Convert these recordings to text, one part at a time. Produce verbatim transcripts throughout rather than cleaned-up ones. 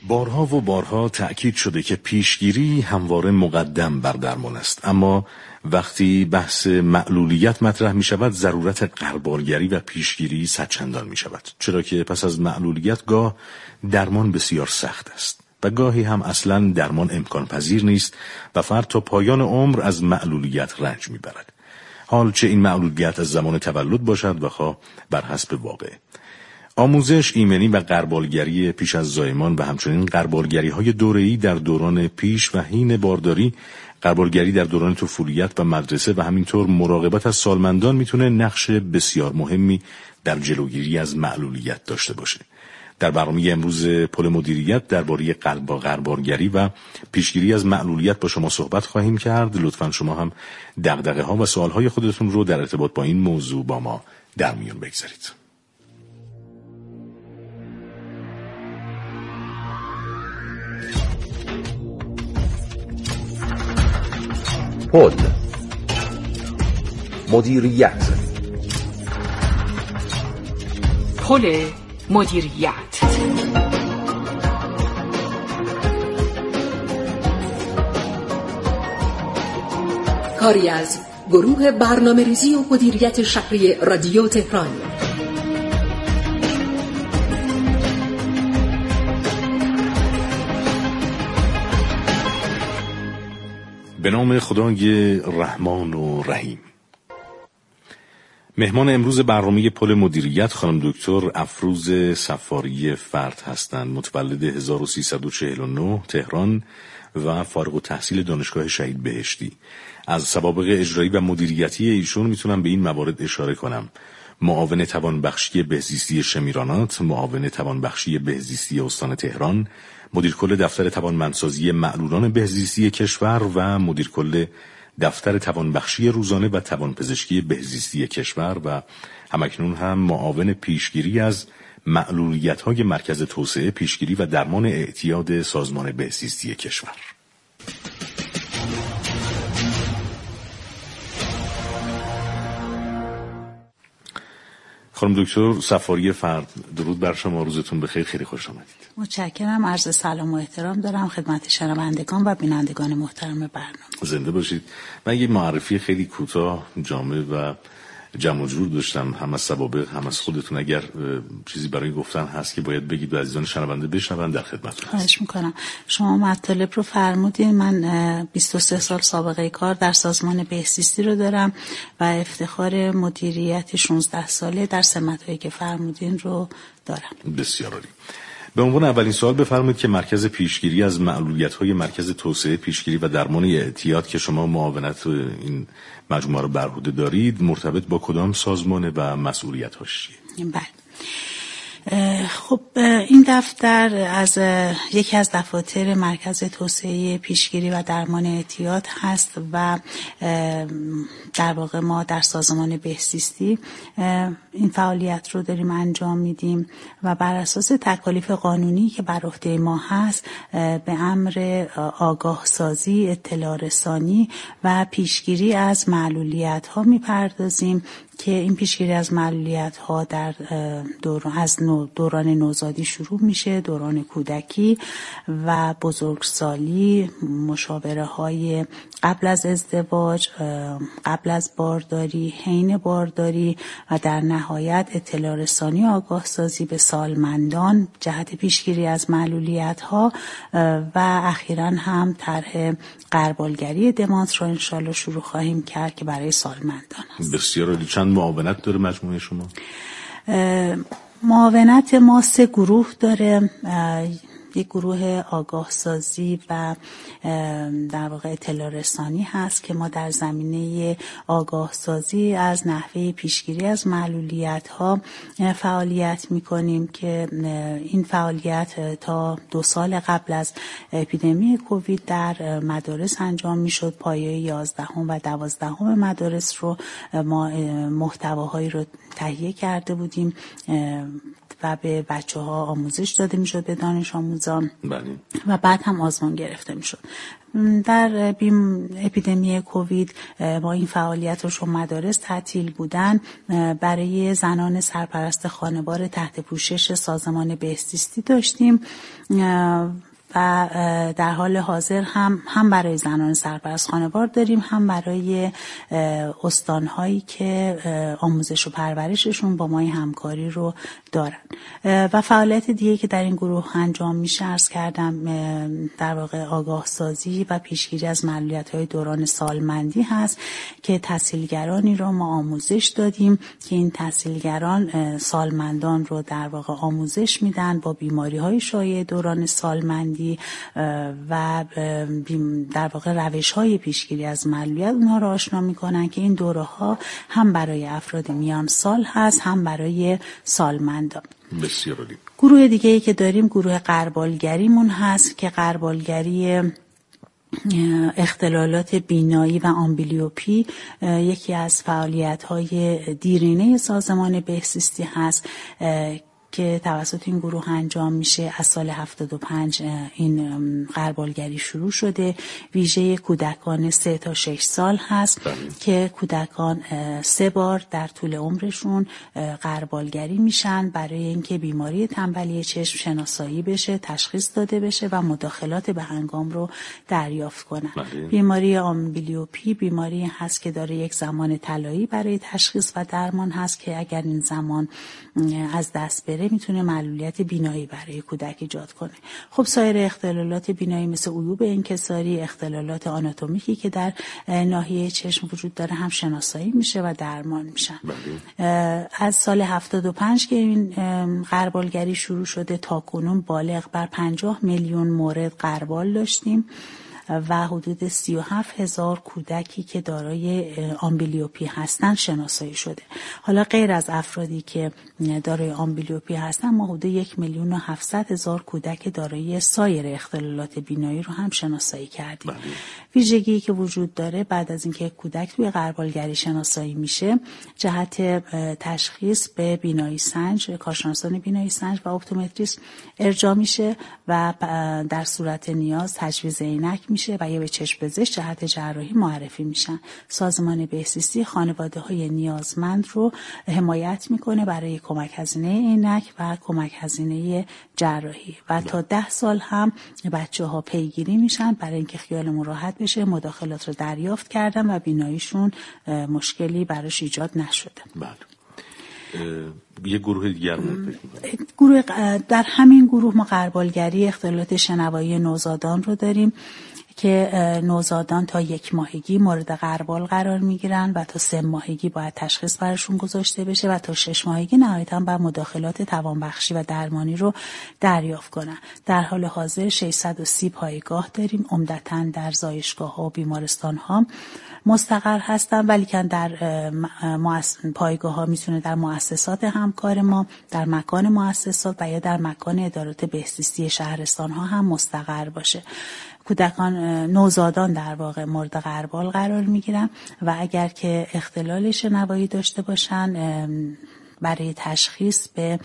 بارها و بارها تأکید شده که پیشگیری همواره مقدم بر درمان است، اما وقتی بحث معلولیت مطرح می شود ضرورت غربالگری و پیشگیری صدچندان می شود، چرا که پس از معلولیت گاه درمان بسیار سخت است و گاهی هم اصلا درمان امکان پذیر نیست و فرد تا پایان عمر از معلولیت رنج می برد، حال چه این معلولیت از زمان تولد باشد و خواه بر حسب واقع. آموزش، ایمنی و غربالگری پیش از زایمان و همچنین غربالگری‌های دوره‌ای در دوران پیش و حین بارداری، غربالگری در دوران طفولیت و مدرسه و همینطور مراقبت از سالمندان میتونه نقش بسیار مهمی در جلوگیری از معلولیت داشته باشه. در برنامه امروز پل مدیریت درباره غربالگری و پیشگیری از معلولیت با شما صحبت خواهیم کرد. لطفاً شما هم دغدغه‌ها و سوال‌های خودتون رو در ارتباط با این موضوع با ما در میون بگذارید. پل مدیریت. پل مدیریت. کاری از گروه برنامه‌ریزی و مدیریت شهری رادیو تهران. به نام خدای رحمان و رحیم. مهمان امروز برنامه پل مدیریت خانم دکتر افروز صفاری فرد هستند. متولد هزار و سیصد و چهل و نه تهران و فارغ التحصیل دانشگاه شهید بهشتی. از سوابق اجرایی و مدیریتی ایشون میتونم به این موارد اشاره کنم: معاون توانبخشی بهزیستی شمیرانات، معاون توانبخشی بهزیستی استان تهران، مدیر کل دفتر توانمندسازی معلولان بهزیستی کشور و مدیر کل دفتر توانبخشی روزانه و توانپزشکی بهزیستی کشور و همکنون هم معاون پیشگیری از معلولیت‌های مرکز توسعه، پیشگیری و درمان اعتیاد سازمان بهزیستی کشور. خانم دکتر صفاری فرد، درود بر شما، روزتون بخیر، خیلی خوش آمدید. متشکرم. عرض سلام و احترام دارم خدمت شنوندگان و بینندگان محترم برنامه. زنده باشید. من یه معرفی خیلی کوتاه، جامع و جمع جور داشتم، هم از سوابق هم از خودتون. اگر چیزی برای گفتن هست که باید بگید و عزیزان شنونده بشنون، در خدمتتون هستم. خواهش میکنم. شما مطالب رو فرمودین. من بیست و سه سال سابقه کار در سازمان بهزیستی رو دارم و افتخار مدیریت شانزده ساله در سمت‌هایی که فرمودین رو دارم. بسیار عالی. به عنوان اولین سوال بفرمایید که مرکز پیشگیری از معلولیت‌های مرکز توسعه، پیشگیری و درمان اعتیاد که شما معاونت این مجموعه رو بر عهده دارید مرتبط با کدام سازمانه و مسئولیت‌هاش چیه؟ بله. خب این دفتر از یکی از دفاتر مرکز توسعه پیشگیری و درمان اعتیاد هست و در واقع ما در سازمان بهزیستی این فعالیت رو داریم انجام میدیم و بر اساس تکالیف قانونی که بر عهده ما هست به امر آگاه سازی، اطلاع رسانی و پیشگیری از معلولیت ها میپردازیم که این پیشگیری از معلولیت ها در دوران از دوران نوزادی شروع میشه، دوران کودکی و بزرگسالی، مشاوره های قبل از ازدواج، قبل از بارداری، حین بارداری و در نهایت اطلاع رسانی آگاه سازی به سالمندان جهت پیشگیری از معلولیت ها و اخیراً هم طرح غربالگری دمانس رو انشالله شروع خواهیم کرد که برای سالمندان است. بسیار عالی. چند معاونت داره مجموعه شما؟ معاونت ما سه گروه داره. یک گروه آگاه سازی و در واقع اطلاع رسانی هست که ما در زمینه آگاه سازی از نحوه پیشگیری از معلولیت ها فعالیت می کنیم که این فعالیت تا دو سال قبل از اپیدمی کووید در مدارس انجام می شد. پایه یازدهم و دوازدهم مدارس رو ما محتواهایی رو تهیه کرده بودیم بود و به بچه ها آموزش داده می شد، به دانش آموزان. بله. و بعد هم آزمون گرفته می شد. در بیم اپیدمی کووید با این فعالیت رو چون مدارس تعطیل بودن، برای زنان سرپرست خانوار تحت پوشش سازمان بهزیستی داشتیم و در حال حاضر هم هم برای زنان سرپرست خانوار داریم، هم برای استانهایی که آموزش و پرورششون با ما این همکاری رو دارن. و فعالیت دیگه که در این گروه انجام میشه عرض کردم در واقع آگاه سازی و پیشگیری از معلولیت‌های دوران سالمندی هست که تحصیلگرانی رو ما آموزش دادیم که این تحصیلگران سالمندان رو در واقع آموزش میدن با بیماری‌های شایع دوران سالمندی و در واقع روش‌های پیشگیری از معلولیت اونها رو آشنا میکنن که این دوره‌ها هم برای افراد میان سال هست هم برای سالمندان. بسیار عالی. گروه دیگه‌ای که داریم گروه غربالگریمون هست که غربالگری اختلالات بینایی و آمبلیوپی یکی از فعالیت‌های دیرینه سازمان بهزیستی هست که توسط این گروه انجام میشه. از سال هفتاد و پنج این غربالگری شروع شده. ویژه کودکان سه تا شش سال هست بله. که کودکان سه بار در طول عمرشون غربالگری میشن برای اینکه بیماری تنبلی چشم شناسایی بشه، تشخیص داده بشه و مداخلات به هنگام رو دریافت کنن. بله. بیماری آمبلیوپی بیماری هست که داره یک زمان طلایی برای تشخیص و درمان هست که اگر این زمان از دست بره میتونه معلولیت بینایی برای کودک ایجاد کنه. خب سایر اختلالات بینایی مثل عیوب انکساری، اختلالات آناتومیکی که در ناحیه چشم وجود داره هم شناسایی میشه و درمان میشن. از سال هفتاد و پنج که این غربالگری شروع شده تا کنون بالغ بر پنجاه میلیون مورد غربال داشتیم و حدود سی و هفت هزار کودکی که دارای آمبلیوپی هستن شناسایی شده. حالا غیر از افرادی که دارای آمبلیوپی هستن ما حدود یک میلیون و هفتصد هزار کودک دارای سایر اختلالات بینایی رو هم شناسایی کردیم. بله. ویژگی که وجود داره بعد از اینکه کودک توی غربالگری شناسایی میشه، جهت تشخیص به بینایی سنج، کارشناسان بینایی سنج و اپتومتریست ارجاع میشه و در صورت نیاز تجویز عینک میشه و یا به چشم پزشک جهت جراحی معرفی میشن. سازمان بهزیستی خانواده‌های نیازمند رو حمایت میکنه برای کمک هزینه عینک و کمک هزینه جراحی و تا ده سال هم بچه‌ها پیگیری میشن برای اینکه خیالمون راحت بشه مداخلات رو دریافت کردن و بیناییشون مشکلی براش ایجاد نشده. بله. یه گروه دیگر گروه در همین گروه ما غربالگری اختلالات شنوایی نوزادان رو داریم که نوزادان تا یک ماهگی مورد غربال قرار میگیرن و تا سه ماهگی باید تشخیص برشون گذاشته بشه و تا شش ماهگی نهایتاً باید مداخلات توانبخشی و درمانی رو دریافت کنن. در حال حاضر ششصد و سی پایگاه داریم، عمدتاً در زایشگاه‌ها و بیمارستان‌ها مستقر هستن، ولی که در پایگاه‌ها میتونه در مؤسسات همکار ما، در مکان مؤسسات و یا در مکان ادارات بهزیستی شهرستان‌ها هم مستقر باشه. کودکان نوزادان در واقع مورد غربال قرار میگیرن و اگر که اختلال شنوایی داشته باشن برای تشخیص به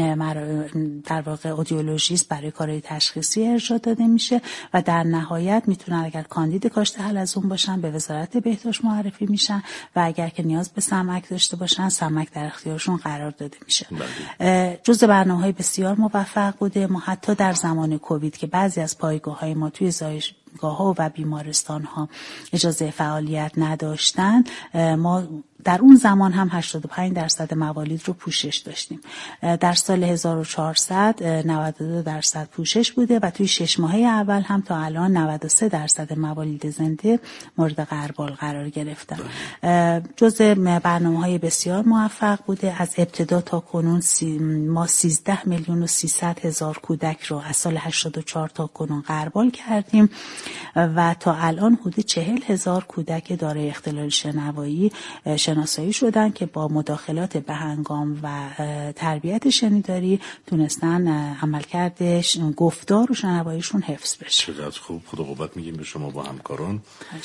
در واقع اودیولوژیست برای کارهای تشخیصی ارجاع داده میشه و در نهایت میتونن اگر کاندید کاشت حلزون باشن به وزارت بهداشت معرفی میشن و اگر که نیاز به سمک داشته باشن سمک در اختیارشون قرار داده میشه. جزء برنامه‌های بسیار موفق بوده. ما حتی در زمان کووید که بعضی از پایگاه‌های ما توی زایش گاه‌ها و بیمارستان‌ها اجازه فعالیت نداشتن، ما در اون زمان هم هشتاد و پنج درصد موالید رو پوشش داشتیم. در سال هزار و چهارصد نود و دو درصد پوشش بوده و توی شش ماهه اول هم تا الان نود و سه درصد موالید زنده مورد غربال قرار گرفتن. جزء برنامه‌های بسیار موفق بوده. از ابتدا تا کنون سی ما سیزده میلیون و سیصد هزار کودک رو از سال هشتاد و چهار تا کنون غربال کردیم و تا الان حدود چهل هزار کودک دارای اختلال شنوایی شناسایی شدن که با مداخلات بهنگام و تربیت شنیداری تونستن عملکرد گفتار و شنواییشون حفظ بشه. چقدر خوب. خدا قوت میگیم به شما با همکاران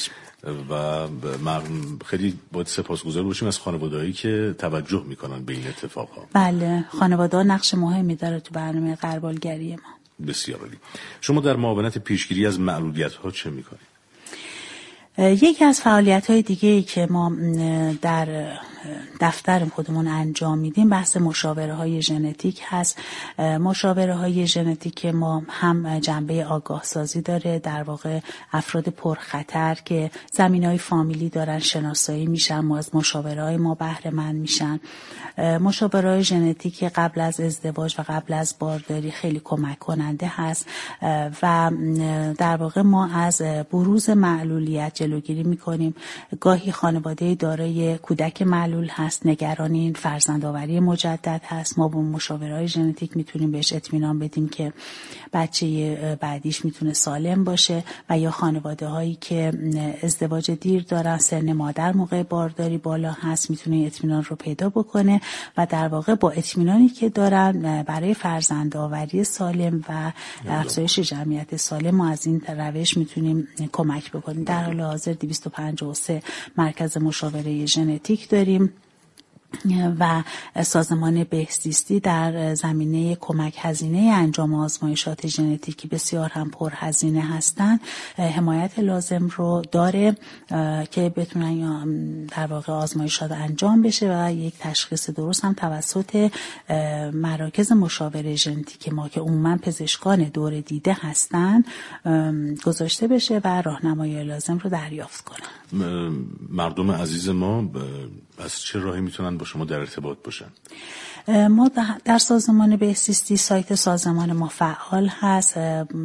و من خیلی باید سپاسگزار باشیم از خانواده‌هایی که توجه میکنن به این اتفاقها. بله، خانواده‌ها نقش مهمی داره تو برنامه غربالگری ما. بسیار عالی. شما در معاونت پیشگیری از معلولیت‌ها چه میکنید؟ یکی از فعالیت‌های دیگه‌ای که ما در دفتر خودمون انجام میدیم بحث مشاوره‌های ژنتیک هست. مشاوره‌های ژنتیک ما هم جنبه آگاه سازی داره، در واقع افراد پرخطر که زمینه‌های فامیلی دارن شناسایی میشن، ما از مشاوره‌های ما بهره مند میشن. مشاوره‌های ژنتیک قبل از ازدواج و قبل از بارداری خیلی کمک کننده هست و در واقع ما از بروز معلولیت جلوگیری میکنیم. گاهی خانواده دارای کودک معلول هست، نگران این فرزندآوری مجدد هست، ما با مشاورهای ژنتیک میتونیم بهش اطمینان بدیم که بچه بعدیش میتونه سالم باشه، و یا خانواده هایی که ازدواج دیر دارن، سن مادر موقع بارداری بالا هست، میتونه اطمینان رو پیدا بکنه و در واقع با اطمینانی که دارن برای فرزندآوری سالم و افزایش جمعیت سالم ما از این روش میتونیم کمک بکنیم. در حال حاضر دویست و پنجاه و سه مرکز مشاوره ژنتیک داریم و سازمان بهزیستی در زمینه کمک هزینه انجام آزمایشات ژنتیکی بسیار هم پرهزینه هستند حمایت لازم رو داره که بتونن در واقع آزمایشات انجام بشه و یک تشخیص درست هم توسط مراکز مشاوره ژنتیک ما که عموما پزشکان دور دیده هستند گذاشته بشه و راهنمایی لازم رو دریافت کنن. مردم عزیز ما از چه راهی میتونن با شما در ارتباط باشن؟ ما در سازمان بهزیستی سایت سازمان ما فعال هست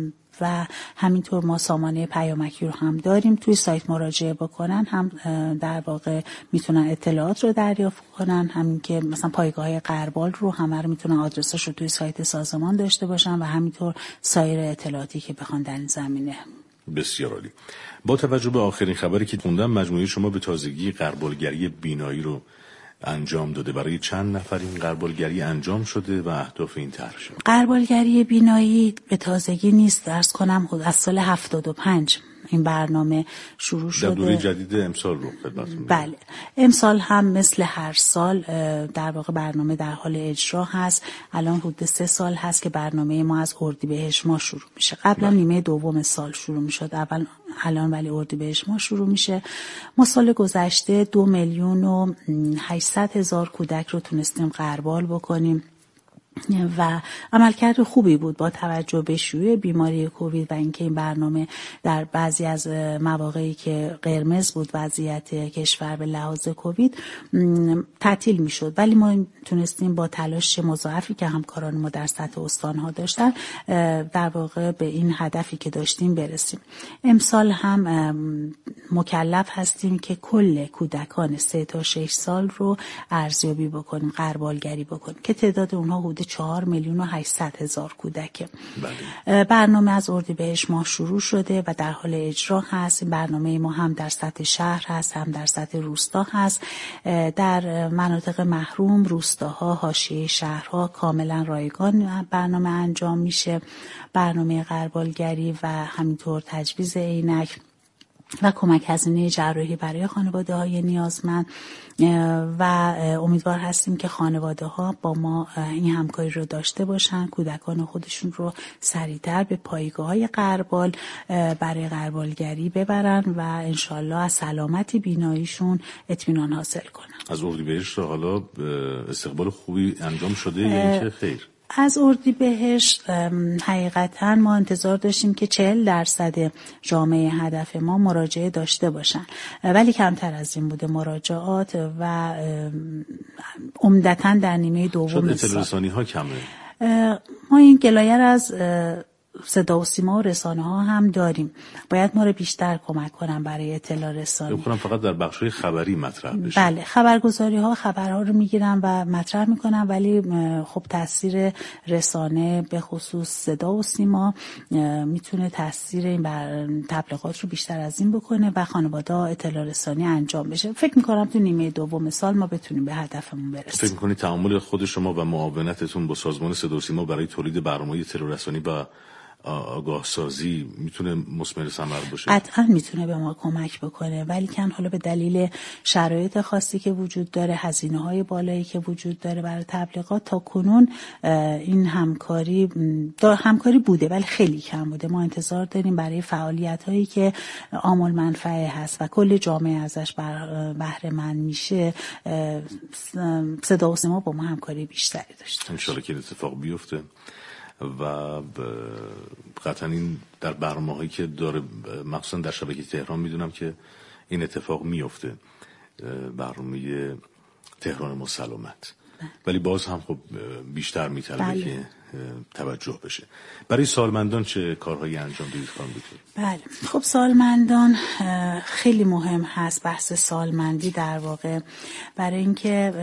و همینطور ما سامانه پیامکی رو هم داریم. توی سایت مراجعه بکنن هم در واقع میتونن اطلاعات رو دریافت کنن، همین که مثلا پایگاه غربال رو همه رو میتونن آدرسش رو توی سایت سازمان داشته باشن و همینطور سایر اطلاعاتی که بخوان در این زمینه. بسیار عالی. با توجه به آخرین خبری که خوندم مجموعه شما به تازگی غربالگری بینایی رو انجام داده. برای چند نفر این غربالگری انجام شده و اهداف این طرح شد؟ غربالگری بینایی به تازگی نیست، درس کنم از سال هفتاد و پنج این برنامه شروع شده. در دوره جدید امسال رو خدمتتون. بله، امسال هم مثل هر سال در واقع برنامه در حال اجرا هست. الان حدود سه سال هست که برنامه ما از اردیبهشت ماه شروع میشه. قبلا نیمه دوم سال شروع میشد، اول الان ولی اردیبهشت ماه شروع میشه. ما سال گذشته دو میلیون و هشتصد هزار کودک رو تونستیم غربال بکنیم و عملکرد خوبی بود با توجه به شیوع بیماری کووید و اینکه این برنامه در بعضی از مواقعی که قرمز بود وضعیت کشور به لحاظ کووید تعطیل میشد، ولی ما تونستیم با تلاش مضاعفی که همکاران ما در سطح استانها داشتن در واقع به این هدفی که داشتیم برسیم. امسال هم مکلف هستیم که کل کودکان سه تا شش سال رو ارزیابی بکنیم، غربالگری بکنیم که تعداد اونها حدود چهار میلیون و هشتصد هزار کودکه. بله. برنامه از اردیبهشت ماه شروع شده و در حال اجرا هست. برنامه ما هم در سطح شهر هست هم در سطح روستا هست. در مناطق محروم، روستاها، حاشیه شهرها کاملا رایگان برنامه انجام میشه. برنامه غربالگری و همینطور تجویز عینک و کمک هزینه جراحی برای خانواده های نیازمند و امیدوار هستیم که خانواده ها با ما این همکاری رو داشته باشن، کودکان خودشون رو سریعتر به پایگاه های غربال برای غربالگری ببرن و انشالله از سلامت بیناییشون اطمینان حاصل کنن. از اردیبهشت حالا استقبال خوبی انجام شده یا اینکه خیر؟ از اردیبهشت حقیقتا ما انتظار داشتیم که چهل درصد جامعه هدف ما مراجعه داشته باشن، ولی کمتر از این بوده مراجعات و عمدتاً در نیمه دوم شد اطلاع رسانی ها کمه. ما این گلایه از صدا و سیما و رسانه ها هم داریم، باید ما رو بیشتر کمک کنن برای اطلاع رسانی. بکنم فقط در بخش‌های خبری مطرح بشه. بله، خبرگزاری ها خبرها رو میگیرن و مطرح میکنن، ولی خب تاثیر رسانه به خصوص صدا و سیما میتونه تاثیر این بر تبلیغات رو بیشتر از این بکنه و خانواده اطلاع رسانی انجام بشه. فکر میکنم تو نیمه دوم سال ما بتونیم به هدفمون برسیم. فکر میکنید تعامل خود شما و معاونتتون با سازمان صدا و سیما برای تولید برنامه‌های اطلاع رسانی و آگاه سازی میتونه مثمر ثمر باشه؟ قطعا میتونه به ما کمک بکنه، ولی کن حالا به دلیل شرایط خاصی که وجود داره، هزینه‌های بالایی که وجود داره برای تبلیغات، تا کنون این همکاری همکاری بوده ولی خیلی کم بوده. ما انتظار داریم برای فعالیت‌هایی که عامل منفعه هست و کل جامعه ازش بهره مند میشه، صدا و سیما با ما همکاری بیشتری داشته باشه. ان شاءالله که اتفاق بیفته و قطعا این در برنامه‌هایی که داره، مخصوصا در شبکه تهران میدونم که این اتفاق میفته، برنامه تهران مسلمت، ولی باز هم خب بیشتر میطلبه بله. که توجه بشه. برای سالمندان چه کارهایی انجام بدید خانم دکتر؟ بله، خب سالمندان خیلی مهم هست. بحث سالمندی در واقع برای اینکه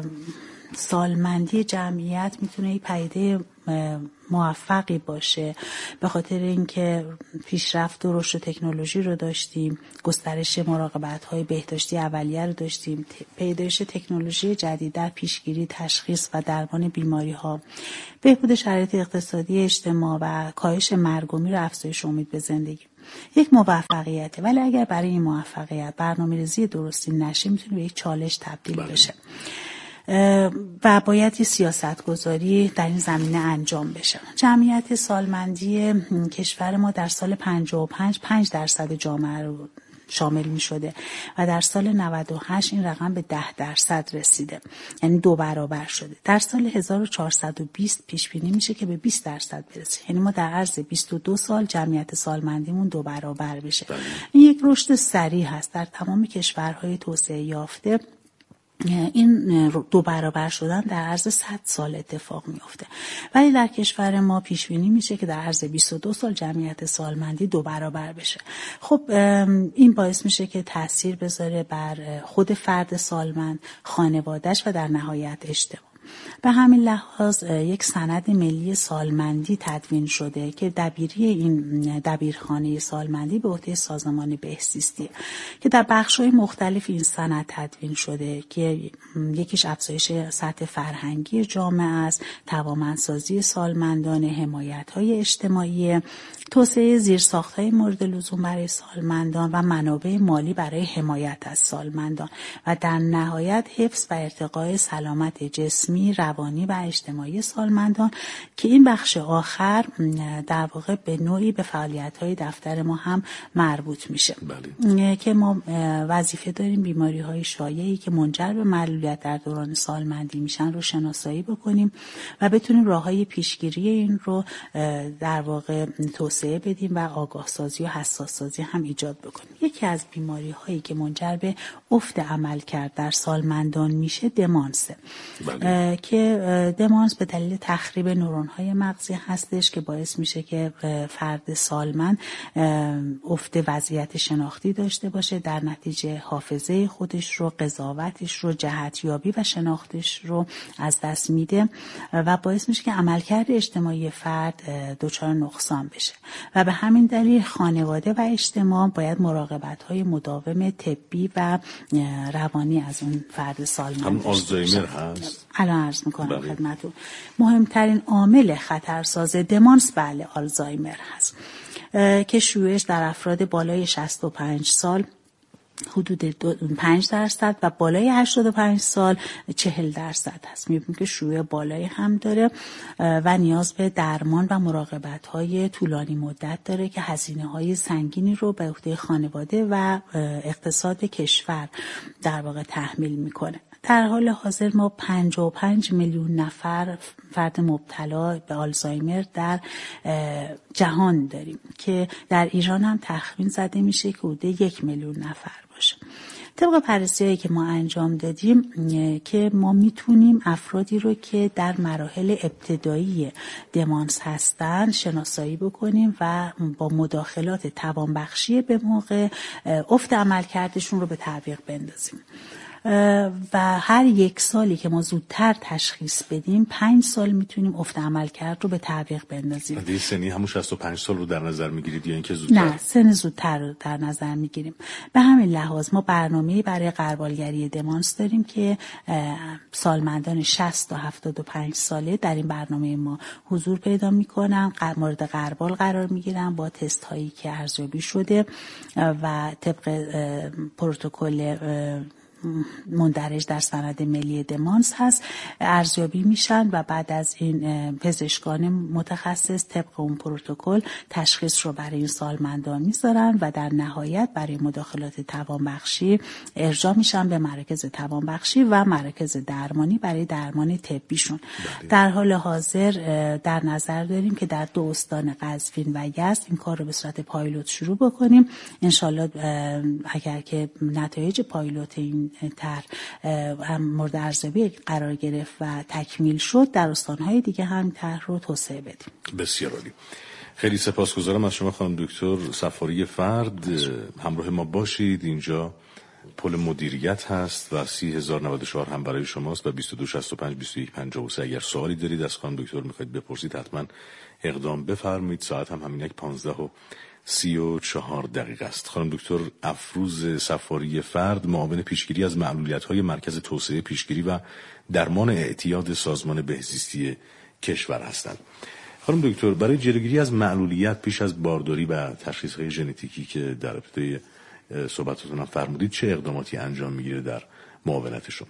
سالمندی جمعیت میتونه یک پدیده موفقی باشه، به خاطر اینکه پیشرفت و رشد تکنولوژی رو داشتیم، گسترش مراقبت‌های بهداشتی اولیه رو داشتیم، پیدایش تکنولوژی جدید در پیشگیری، تشخیص و درمان بیماری‌ها، بهبود شرایط اقتصادی اجتماع و کاهش مرگ و میر، افزایش امید به زندگی. یک موفقیته، ولی اگر برای این موفقیت برنامه‌ریزی درستی نشه میتونه به یک چالش تبدیل بله. بشه و باید یه سیاست گذاری در این زمینه انجام بشه. جمعیت سالمندی کشور ما در سال پنجاه و پنج پنج درصد جامعه رو شامل می شده و در سال نود و هشت این رقم به ده درصد رسیده، یعنی دو برابر شده. در سال هزار و چهارصد و بیست پیش بینی میشه که به بیست درصد برسه، یعنی ما در عرض بیست و دو سال جمعیت سالمندیمون دو برابر بشه. این یک رشد سریع هست. در تمام کشورهای توسعه یافته این دو برابر شدن در عرض صد سال اتفاق میفته، ولی در کشور ما پیش بینی میشه که در عرض بیست و دو سال جمعیت سالمندی دو برابر بشه. خب این باعث میشه که تأثیر بذاره بر خود فرد سالمند، خانواده‌اش و در نهایت اجتماع. به همین لحاظ یک سند ملی سالمندی تدوین شده که دبیری این دبیرخانه سالمندی به عهده سازمان بهزیستیه که در بخش‌های مختلف این سند تدوین شده که یکیش افزایش سطح فرهنگی جامعه است، توانمندسازی سالمندان، حمایت‌های اجتماعی، توسعه زیرساخت‌های مورد لزوم برای سالمندان و منابع مالی برای حمایت از سالمندان و در نهایت حفظ و ارتقای سلامت جسمی، روانی و اجتماعی سالمندان که این بخش آخر در واقع به نوعی به فعالیت‌های دفتر ما هم مربوط میشه. بله. که ما وظیفه داریم بیماری‌های شایعی که منجر به معلولیت در دوران سالمندی میشن رو شناسایی بکنیم و بتونیم راه‌های پیشگیری این رو در واقع توسعه بدیم و آگاه سازی و حساس سازی هم ایجاد بکنیم. یکی از بیماری‌هایی که منجر به افت عملکرد در سالمندان میشه دمانسه. بله. که دمانس به دلیل تخریب نورون‌های مغزی هستش که باعث میشه که فرد سالمند افت وضعیت شناختی داشته باشه، در نتیجه حافظه خودش رو، قضاوتش رو، جهتیابی و شناختش رو از دست میده و باعث میشه که عملکرد اجتماعی فرد دچار نقصان بشه و به همین دلیل خانواده و اجتماع باید مراقبت‌های مداوم طبی و روانی از اون فرد سالمند هم آلزایمر هست. الان عرض میکنم خدمتتون. مهمترین عامل خطرساز دمانس بله آلزایمر هست که شیوعش در افراد بالای شصت و پنج سال حدود پنج درصد و بالای هشتاد و پنج سال چهل درصد هست. می‌بینیم که شیوع بالایی هم داره و نیاز به درمان و مراقبت‌های طولانی مدت داره که هزینه‌های سنگینی رو به عهده خانواده و اقتصاد کشور در واقع تحمیل می‌کنه. در حال حاضر ما پنجاه و پنج میلیون نفر فرد مبتلا به آلزایمر در جهان داریم که در ایران هم تخمین زده میشه که حدود یک میلیون نفر باشه. طبق بررسی‌هایی که ما انجام دادیم که ما میتونیم افرادی رو که در مراحل ابتدایی دمانس هستن شناسایی بکنیم و با مداخلات توانبخشی به موقع افت عملکردشون رو به تعویق بندازیم. و هر یک سالی که ما زودتر تشخیص بدیم پنج سال میتونیم افت عملکرد رو به تعویق بندازیم. حدی سنی همون شصت و پنج سال رو در نظر میگیرید یا اینکه زودتر؟ نه، سن زودتر رو در نظر میگیریم. به همین لحاظ ما برنامه‌ای برای غربالگری دمانس داریم که سالمندان شصت تا هفتاد و پنج ساله در این برنامه ما حضور پیدا میکنن، مورد غربال قرار میگیرن با تست هایی که ارزیابی شده و طبق پروتکل مندرج در سند ملی دمانس هست ارزیابی میشن و بعد از این پزشکان متخصص طبق اون پروتکل تشخیص رو برای این سالمندان میذارن و در نهایت برای مداخلات توانبخشی ارجاع میشن به مراکز توانبخشی و مراکز درمانی برای درمان طبیشون. در حال حاضر در نظر داریم که در دو استان قزوین و یزد این کار رو به صورت پایلوت شروع بکنیم. انشالله اگر که نتایج پایلوت این تر هم مورد ارزیابی قرار گرفت و تکمیل شد در استانهای دیگه هم طرح رو توسعه بدیم. بسیار عالی. خیلی سپاسگزارم از شما خانم دکتر صفاری فرد. همراه ما باشید. اینجا پل مدیریت هست و سی هزار و نود و چهار هم برای شماست و بیست و دو شصت و پنج بیست و یک پنجاه و سه. اگر سوالی دارید از خانم دکتر میخواید بپرسید حتما اقدام بفرمایید. ساعت هم همین یک پانزده و سی و چهار دقیقه است. خانم دکتر افروز صفاری فرد معاون پیشگیری از معلولیت‌های مرکز توسعه پیشگیری و درمان اعتیاد سازمان بهزیستی کشور هستند. خانم دکتر برای جلوگیری از معلولیت پیش از بارداری و تشخیص‌های ژنتیکی که در ابتدای صحبتتون هم فرمودید چه اقداماتی انجام میگیره در معاونت شما؟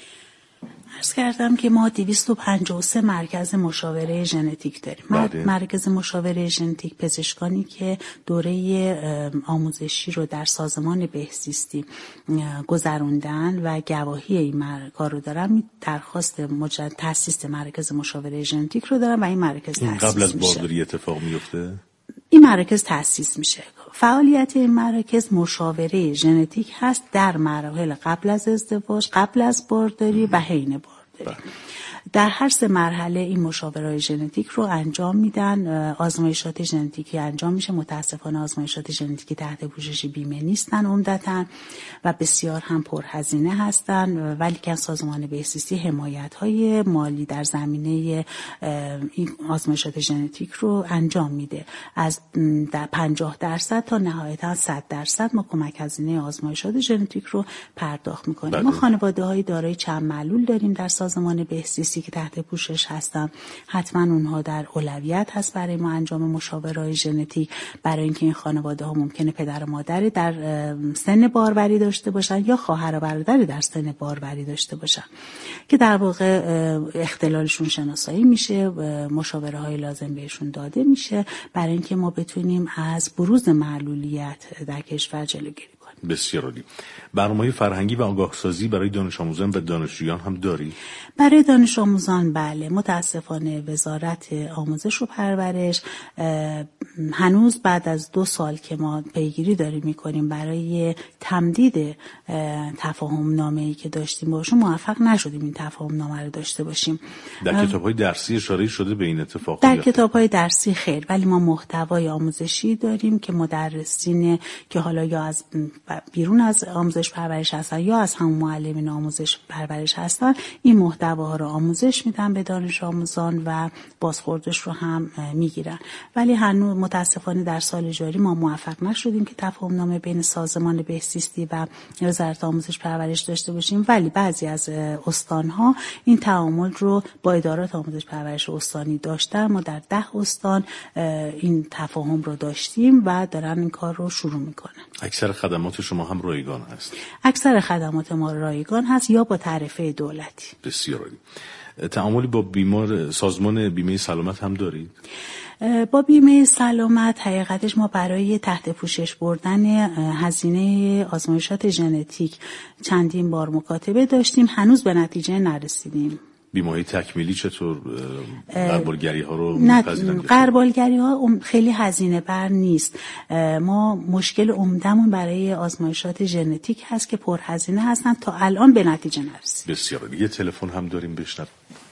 عرض کردم که ما دویست و پنجاه و سه مرکز مشاوره ژنتیک داریم. بله. مرکز مشاوره ژنتیک پزشکانی که دوره آموزشی رو در سازمان بهزیستی گذروندن و گواهی این کار رو دارن درخواست مجدد تأسیس مرکز مشاوره ژنتیک رو دارن و این مرکز تأسیس میشه. قبل از بارداری اتفاق میفته؟ این مراکز تأسیس میشه. فعالیت این مراکز مشاوره ژنتیک هست در مراحل قبل از ازدواج، قبل از بارداری و حین بارداری. در هر سه مرحله این مشاوره‌های ژنتیک رو انجام میدن. آزمایشات ژنتیکی انجام میشه. متاسفانه آزمایشات ژنتیکی تحت پوشش بیمه نیستن عمدتاً و بسیار هم پرهزینه هستن، ولی که سازمان بهزیستی حمایت‌های مالی در زمینه این آزمایشات ژنتیک رو انجام میده. از در پنجاه درصد تا نهایتاً صد درصد ما کمک هزینه آزمایشات ژنتیک رو پرداخت میکنیم. ما خانواده‌های دارای چند معلول داریم در سازمان بهزیستی که تحت پوشش هستن. حتما اونها در اولویت هست برای ما انجام مشاوره‌های ژنتیک، برای اینکه این خانواده ها ممکنه پدر و مادری در سن باروری داشته باشن یا خواهر و برادری در سن باروری داشته باشن که در واقع اختلالشون شناسایی میشه، مشاوره‌های لازم بهشون داده میشه برای اینکه ما بتونیم از بروز معلولیت در کشور جلوگیری کنیم. بسیار عالی. برنامه فرهنگی و آگاهسازی برای دانش آموزان و دانشجویان هم داری؟ برای دانش آموزان بله. متاسفانه وزارت آموزش و پرورش هنوز بعد از دو سال که ما پیگیری داریم میکنیم برای تمدید تفاهم نامه‌ای که داشتیم باشون موفق نشدیم این تفاهم نامه رو داشته باشیم. در کتاب‌های درسی اشاره شده به این اتفاق؟ در کتاب‌های درسی خیر، ولی ما محتوای آموزشی داریم که مدرسین که حالا یا از بیرون از آموزش پرورش هستن یا از همون معلمین آموزش پرورش هستن این محتواها رو آموزش میدن به دانش آموزان و بازخوردش رو هم میگیرن. ولی هنوز متاسفانه در سال جاری ما موفق نشدیم که تفاهم نامه بین سازمان بهزیستی و وزارت آموزش پرورش داشته باشیم، ولی بعضی از استان‌ها این تعامل رو با ادارات آموزش پرورش استانی داشتن. ما در ده استان این تفاهم رو داشتیم و دارن این کار رو شروع میکنن. اکثر خدمات شما هم رایگان هست؟ اکثر خدمات ما رایگان هست یا با تعرفه دولتی. بسیار عالی. تعاملی با بیمار سازمان بیمه سلامت هم دارید؟ با بیمه سلامت حقیقتش ما برای تحت پوشش بردن هزینه آزمایشات ژنتیک چندین بار مکاتبه داشتیم، هنوز به نتیجه نرسیدیم. بیماری تکمیلی چطور غربالگری ها رو نه، می‌پذیرن؟ غربالگری ها خیلی هزینه بر نیست. ما مشکل عمدمون برای آزمایشات ژنتیک هست که پرهزینه هستن، تا الان به نتیجه نرسید. بسیار. یه تلفن هم داریم بشنویم.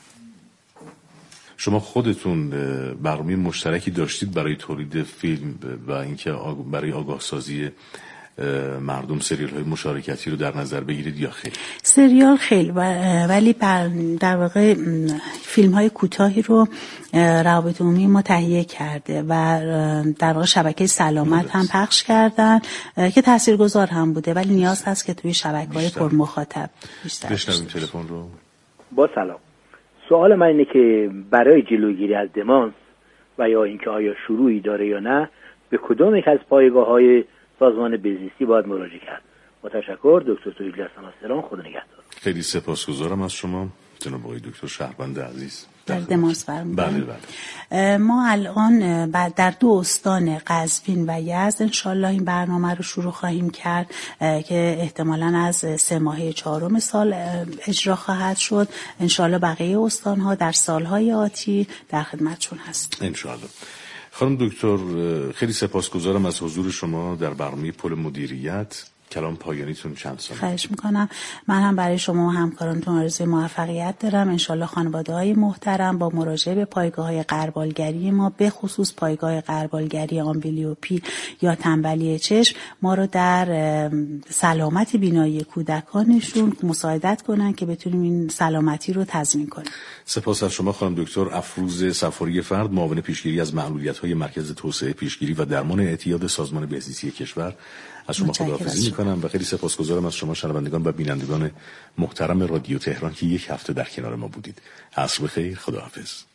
شما خودتون برنامه مشترکی داشتید برای تولید فیلم و اینکه برای آگاه سازی مردم سریال های مشارکتی رو در نظر بگیرید یا خیلی؟ سریال خیلی، ولی در واقع فیلم های کوتاهی رو روابط عمومی ما تهیه کرده و در واقع شبکه سلامت هم پخش کردن که تاثیرگذار هم بوده، ولی نیاز هست که توی شبکه‌های پر مخاطب بیشتر بشنویم تلفن رو. با سلام. سوال من اینه که برای جلوگیری از دمانس و یا اینکه آیا شروعی داره یا نه، به کدام یک از پایگاه‌های سازمان بهزیستی باید مراجعه کرد؟ با تشکر. دکتر توییجی هستم از تهران. خدا نگهدار. خیلی سپاسگزارم از شما جناب آقای دکتر شهروند عزیز. در دمانس فرمودن. بله بله. ما الان در دو استان قزوین و یزد انشالله این برنامه رو شروع خواهیم کرد که احتمالاً از سه ماهه چهارم سال اجرا خواهد شد. انشالله بقیه استان‌ها در سالهای آتی در خدمتشون هست انشالله. خانم دکتر خیلی سپاسگزارم از حضور شما در برنامه پل مدیریت. کلام پایانیتون چند سال؟ خواهش میکنم. من هم برای شما و همکارانتون آرزوی موفقیت دارم. انشالله خانواده‌های محترم با مراجعه به پایگاه‌های غربالگری ما، به خصوص پایگاه غربالگری آمبلیوپی یا تنبلی چشم، ما رو در سلامت بینایی کودکانشون مساعدت کنن که بتونیم این سلامتی رو تضمین کنیم. سپاس از شما خانم دکتر افروز صفاری فرد، معاون پیشگیری از معلولیت‌های مرکز توسعه پیشگیری و درمان اعتیاد سازمان بهزیستی کشور. از شما خداحافظی میکنم و خیلی سپاسگزارم از شما شنوندگان و بینندگان محترم رادیو تهران که یک هفته در کنار ما بودید. عصر بخیر. خداحافظ.